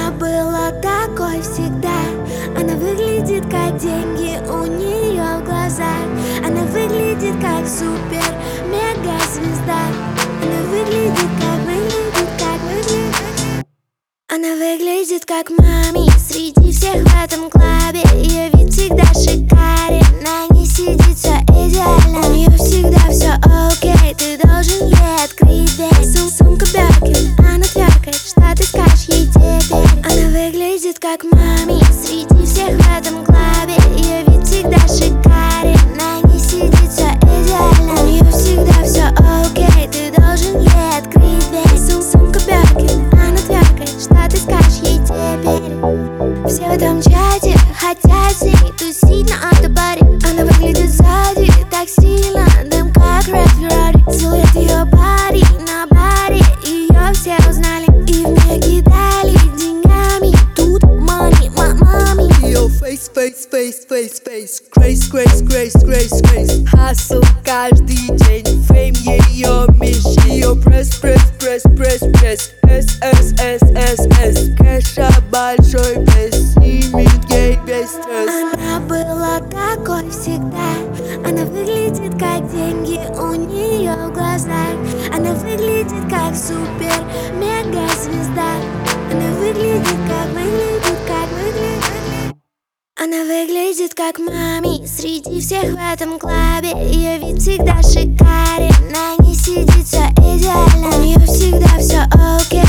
Она была такой всегда. Она выглядит как деньги у нее в глазах. Она выглядит как супер-мега-звезда. Она выглядит как, выглядит как, выглядит. Она выглядит как мами среди всех в этом клабе. Ее вид всегда шикарен, на ней сидит все идеально. У нее всегда все окей, ты должен ей открыть дверь. Сумка Бёркин, она тверкает, что ты скажешь ей теперь? Она выглядит как мами среди всех в этом клабе. Ее вид всегда шикарен, на ней сидит все идеально. У нее всегда все окей, ты должен ей открыть дверь. Сумка Бёркин, она тверкает, что ты скажешь ей теперь? Все в этом чате хотят с ней тусить на автобаре. Она выглядит сзади так сильно, дым как Red Ferrari. Силуэт ее пари на баре, ее все узнали и в меня кидали деньгами. Тут money, мами. Ее face, grace. Hustle каждый день, фейм ее меч. Ее пресс. Кэша большой без, снимет гей без стресс. Она была такой всегда. Она выглядит как деньги у нее в глазах. Она выглядит как супер-мега-звезда. Она выглядит как, выглядит как, выглядит. Она выглядит как мами среди всех в этом клабе. Ее вид всегда шикарен, на ней сидит все идеально. У нее всегда все окей,